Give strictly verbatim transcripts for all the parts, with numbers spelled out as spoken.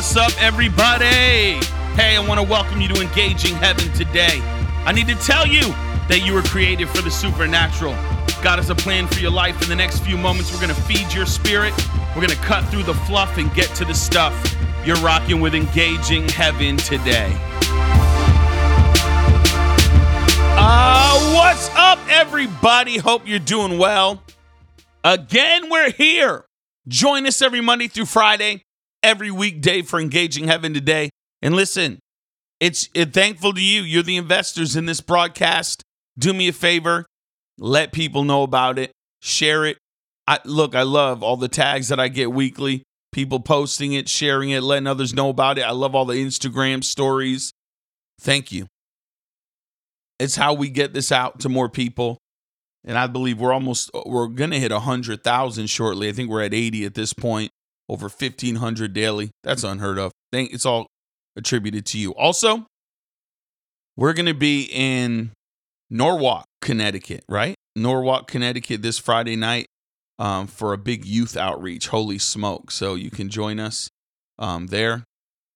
What's up, everybody? Hey, I want to welcome you to Engaging Heaven today. I need to tell you that you were created for the supernatural. God has a plan for your life. In the next few moments, we're going to feed your spirit. We're going to cut through the fluff and get to the stuff. You're rocking with Engaging Heaven today. Uh, what's up, everybody? Hope you're doing well. Again, we're here. Join us every Monday through Friday, every weekday for Engaging Heaven today. And listen, it's it, thankful to you. You're the investors in this broadcast. Do me a favor. Let people know about it. Share it. I, look, I love all the tags that I get weekly. People posting it, sharing it, letting others know about it. I love all the Instagram stories. Thank you. It's how we get this out to more people. And I believe we're almost, we're going to hit one hundred thousand shortly. I think we're at eighty at this point, over fifteen hundred daily. That's unheard of. It's all attributed to you. Also, we're going to be in Norwalk, Connecticut, right? Norwalk, Connecticut this Friday night um, for a big youth outreach. Holy smoke. So you can join us um, there.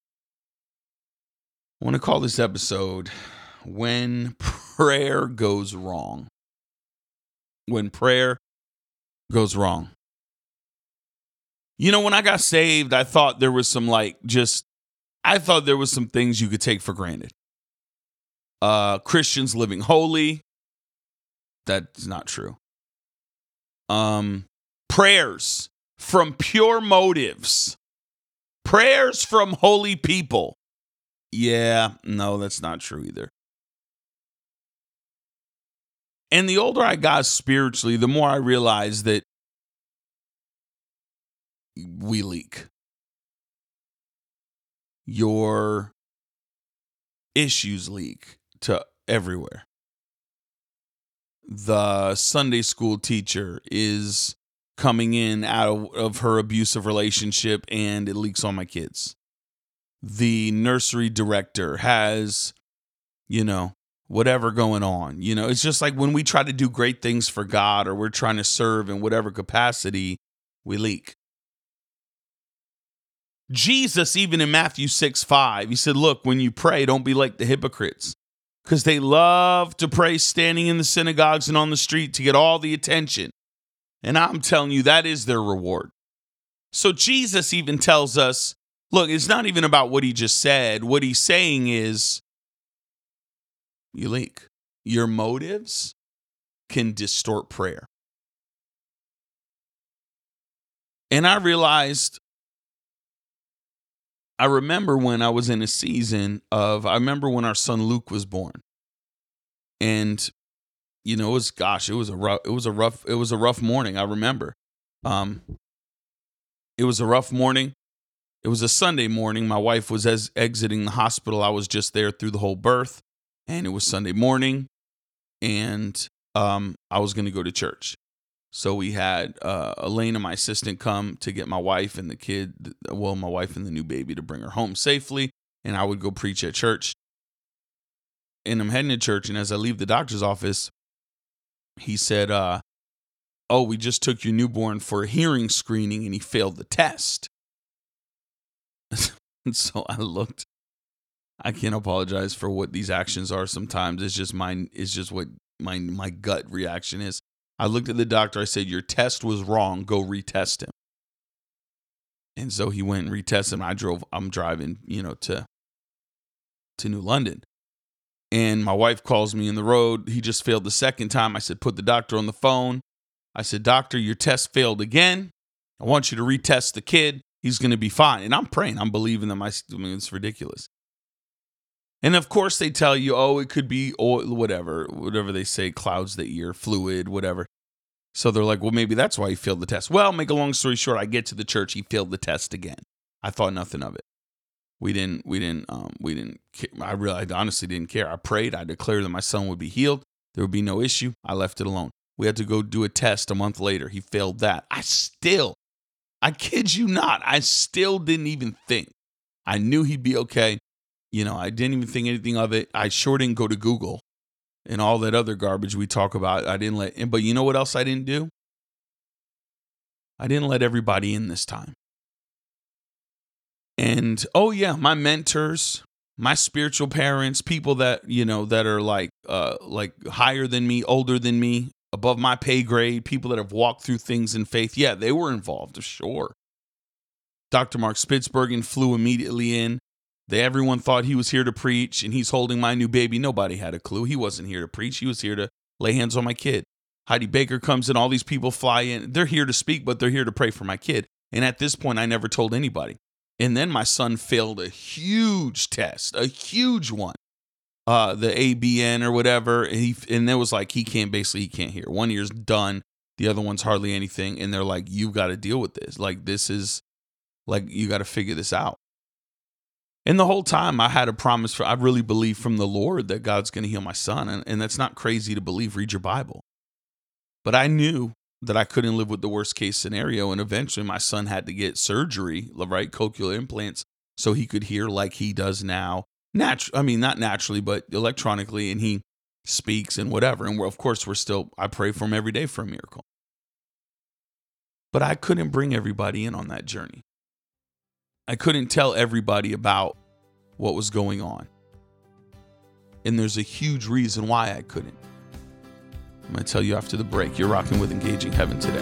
I want to call this episode When Prayer Goes Wrong. When prayer goes wrong. You know, when I got saved, I thought there was some like just, I thought there was some things you could take for granted. Uh, Christians living holy. That's not true. Um, prayers from pure motives. Prayers from holy people. Yeah, no, that's not true either. And the older I got spiritually, the more I realized that we leak. Your issues leak to everywhere. The Sunday school teacher is coming in out of, of her abusive relationship and it leaks on my kids. The nursery director has, you know, whatever going on. You know, it's just like when we try to do great things for God or we're trying to serve in whatever capacity, we leak. Jesus, even in Matthew six five, he said, look, when you pray, don't be like the hypocrites because they love to pray standing in the synagogues and on the street to get all the attention. And I'm telling you, that is their reward. So Jesus even tells us, look, it's not even about what he just said. What he's saying is, you leak. Your motives can distort prayer. And I realized, I remember when I was in a season of, I remember when our son Luke was born. And, you know, it was, gosh, it was a rough, it was a rough, it was a rough morning. I remember. Um, it was a rough morning. It was a Sunday morning. My wife was as exiting the hospital. I was just there through the whole birth. And it was Sunday morning, and um, I was going to go to church. So we had uh, Elena, my assistant, come to get my wife and the kid, well, my wife and the new baby to bring her home safely, and I would go preach at church. And I'm heading to church, and as I leave the doctor's office, he said, uh, oh, we just took your newborn for a hearing screening, and he failed the test. And so I looked. I can't apologize for what these actions are sometimes. It's just mine. It's just what my my gut reaction is. I looked at the doctor. I said, your test was wrong. Go retest him. And so he went and retested him. I drove, I'm driving, you know, to, to New London. And my wife calls me in the road. He just failed the second time. I said, put the doctor on the phone. I said, doctor, your test failed again. I want you to retest the kid. He's going to be fine. And I'm praying. I'm believing them. I, I mean, it's ridiculous. And of course they tell you, oh, it could be oil, whatever, whatever they say, clouds the ear, fluid, whatever. So they're like, well, maybe that's why he failed the test. Well, make a long story short, I get to the church, he failed the test again. I thought nothing of it. We didn't, we didn't, um, we didn't, I really, I honestly didn't care. I prayed, I declared that my son would be healed. There would be no issue. I left it alone. We had to go do a test a month later. He failed that. I still, I kid you not, I still didn't even think. I knew he'd be okay. You know, I didn't even think anything of it. I sure didn't go to Google and all that other garbage we talk about. I didn't let, but you know what else I didn't do? I didn't let everybody in this time. And, oh yeah, my mentors, my spiritual parents, people that, you know, that are like, uh, like higher than me, older than me, above my pay grade, people that have walked through things in faith. Yeah, they were involved, sure. Doctor Mark Spitsbergen flew immediately in. They, everyone thought he was here to preach, and he's holding my new baby. Nobody had a clue. He wasn't here to preach. He was here to lay hands on my kid. Heidi Baker comes in. All these people fly in. They're here to speak, but they're here to pray for my kid. And at this point, I never told anybody. And then my son failed a huge test, a huge one, uh, the A B N or whatever. And, he, and it was like, he can't, basically, he can't hear. One ear's done. The other one's hardly anything. And they're like, you've got to deal with this. Like, this is, like, you got to figure this out. And the whole time I had a promise for, I really believe from the Lord that God's going to heal my son. And, and that's not crazy to believe. Read your Bible. But I knew that I couldn't live with the worst case scenario. And eventually my son had to get surgery, right? Cochlear implants, so he could hear like he does now. Natu- I mean, not naturally, but electronically. And he speaks and whatever. And we're, of course, we're still, I pray for him every day for a miracle. But I couldn't bring everybody in on that journey. I couldn't tell everybody about what was going on. And there's a huge reason why I couldn't. I'm going to tell you after the break. You're rocking with Engaging Heaven today.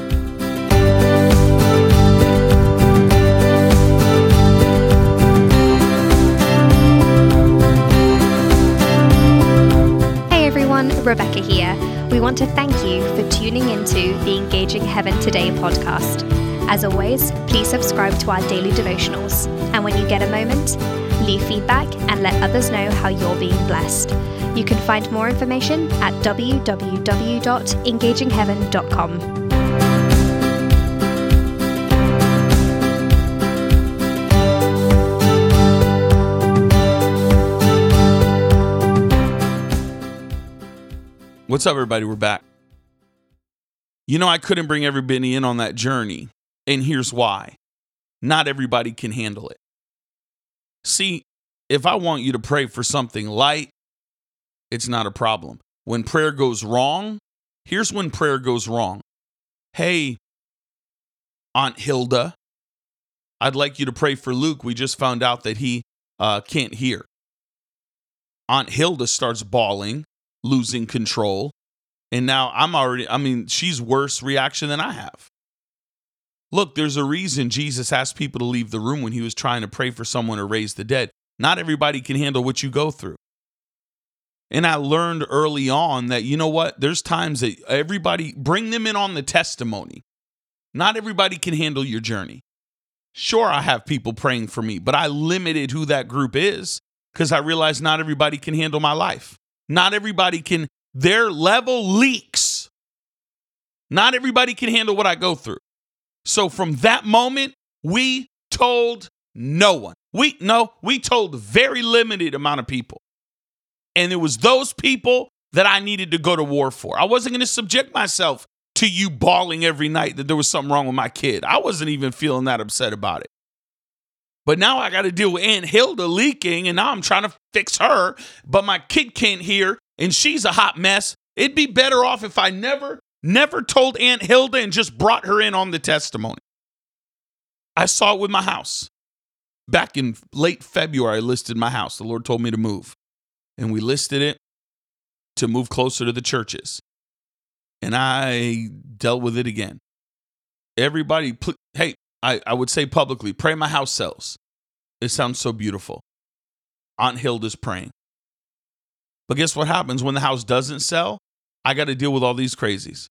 Hey everyone, Rebecca here. We want to thank you for tuning into the Engaging Heaven Today podcast. As always, please subscribe to our daily devotionals. And when you get a moment, leave feedback and let others know how you're being blessed. You can find more information at w w w dot engaging heaven dot com. What's up, everybody? We're back. You know, I couldn't bring everybody in on that journey. And here's why. Not everybody can handle it. See, if I want you to pray for something light, it's not a problem. When prayer goes wrong, here's when prayer goes wrong. Hey, Aunt Hilda, I'd like you to pray for Luke. We just found out that he uh, can't hear. Aunt Hilda starts bawling, losing control. And now I'm already, I mean, she's worse reaction than I have. Look, there's a reason Jesus asked people to leave the room when he was trying to pray for someone or raise the dead. Not everybody can handle what you go through. And I learned early on that, you know what? There's times that everybody, bring them in on the testimony. Not everybody can handle your journey. Sure, I have people praying for me, but I limited who that group is because I realized not everybody can handle my life. Not everybody can, their level leaks. Not everybody can handle what I go through. So from that moment, we told no one. We no, we told a very limited amount of people. And it was those people that I needed to go to war for. I wasn't going to subject myself to you bawling every night that there was something wrong with my kid. I wasn't even feeling that upset about it. But now I got to deal with Aunt Hilda leaking, and now I'm trying to fix her, but my kid can't hear, and she's a hot mess. It'd be better off if I never Never told Aunt Hilda and just brought her in on the testimony. I saw it with my house. Back in late February, I listed my house. The Lord told me to move. And we listed it to move closer to the churches. And I dealt with it again. Everybody, pl- hey, I, I would say publicly, pray my house sells. It sounds so beautiful. Aunt Hilda's praying. But guess what happens when the house doesn't sell? I got to deal with all these crazies.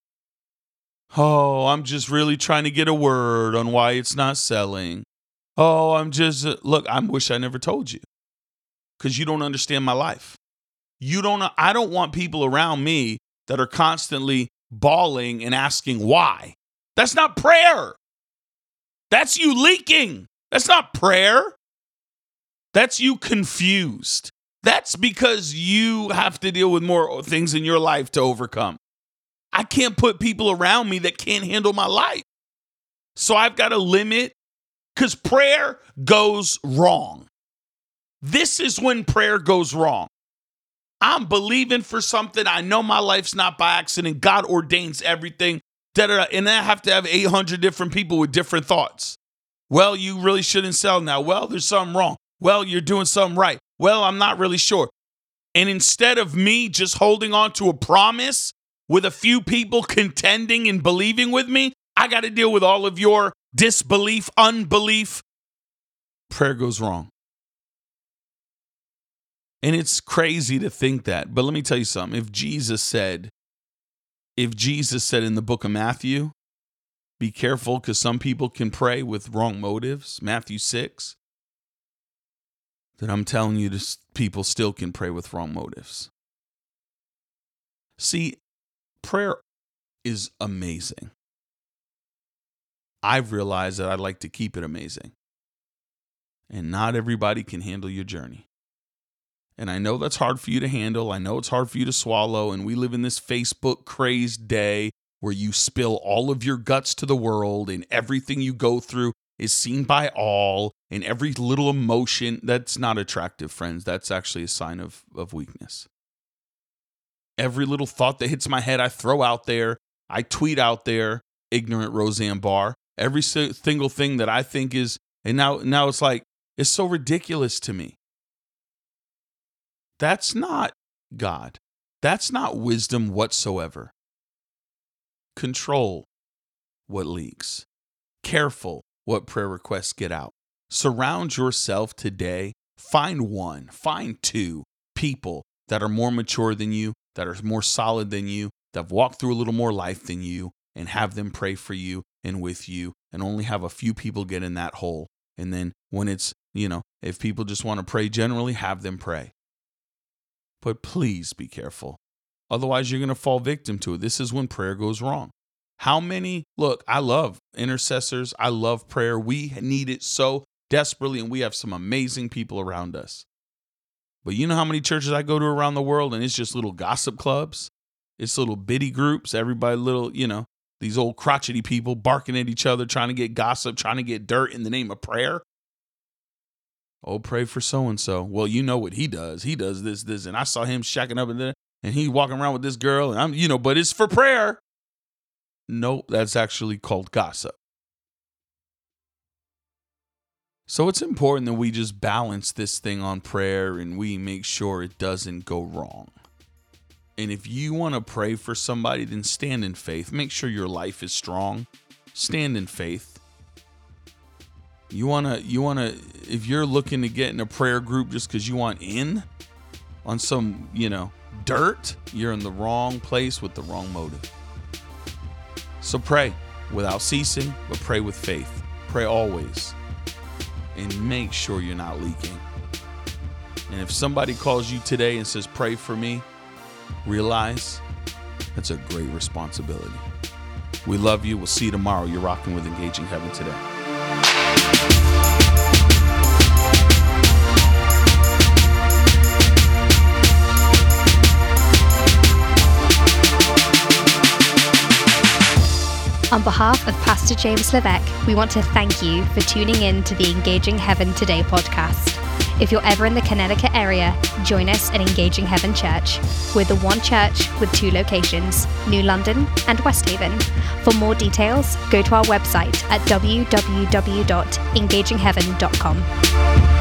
Oh, I'm just really trying to get a word on why it's not selling. Oh, I'm just, uh, look, I wish I never told you because you don't understand my life. You don't, I don't want people around me that are constantly bawling and asking why. That's not prayer. That's you leaking. That's not prayer. That's you confused. That's because you have to deal with more things in your life to overcome. I can't put people around me that can't handle my life. So I've got to limit because prayer goes wrong. This is when prayer goes wrong. I'm believing for something. I know my life's not by accident. God ordains everything. Da-da-da, and I have to have eight hundred different people with different thoughts. Well, you really shouldn't sell now. Well, there's something wrong. Well, you're doing something right. Well, I'm not really sure. And instead of me just holding on to a promise with a few people contending and believing with me, I got to deal with all of your disbelief, unbelief. Prayer goes wrong. And it's crazy to think that. But let me tell you something. If Jesus said, if Jesus said in the book of Matthew, be careful because some people can pray with wrong motives, Matthew six, then I'm telling you, this, people still can pray with wrong motives. See, prayer is amazing. I've realized that I'd like to keep it amazing. And not everybody can handle your journey. And I know that's hard for you to handle. I know it's hard for you to swallow. And we live in this Facebook crazed day where you spill all of your guts to the world and everything you go through is seen by all, and every little emotion. That's not attractive, friends. That's actually a sign of, of weakness. Every little thought that hits my head, I throw out there. I tweet out there, ignorant Roseanne Barr. Every single thing that I think is, and now, now it's like, it's so ridiculous to me. That's not God. That's not wisdom whatsoever. Control what leaks. Careful what prayer requests get out. Surround yourself today. Find one, find two people that are more mature than you, that are more solid than you, that have walked through a little more life than you, and have them pray for you and with you, and only have a few people get in that hole. And then when it's, you know, if people just want to pray generally, have them pray. But please be careful. Otherwise, you're going to fall victim to it. This is when prayer goes wrong. How many, look, I love intercessors. I love prayer. We need it so desperately, and we have some amazing people around us. But you know how many churches I go to around the world, and it's just little gossip clubs? It's little bitty groups, everybody little, you know, these old crotchety people barking at each other, trying to get gossip, trying to get dirt in the name of prayer. Oh, pray for so-and-so. Well, you know what he does. He does this, this, and I saw him shacking up in there, and he walking around with this girl, and I'm, you know, but it's for prayer. Nope, that's actually called gossip. So it's important that we just balance this thing on prayer and we make sure it doesn't go wrong. And if you want to pray for somebody, then stand in faith. Make sure your life is strong. Stand in faith. You want to, you want to, if you're looking to get in a prayer group just because you want in on some, you know, dirt, you're in the wrong place with the wrong motive. So pray without ceasing, but pray with faith. Pray always. And make sure you're not leaking. And if somebody calls you today and says, pray for me, realize that's a great responsibility. We love you. We'll see you tomorrow. You're rocking with Engaging Heaven Today. On behalf of Pastor James Levesque, we want to thank you for tuning in to the Engaging Heaven Today podcast. If you're ever in the Connecticut area, join us at Engaging Heaven Church. We're the one church with two locations, New London and West Haven. For more details, go to our website at w w w dot engaging heaven dot com.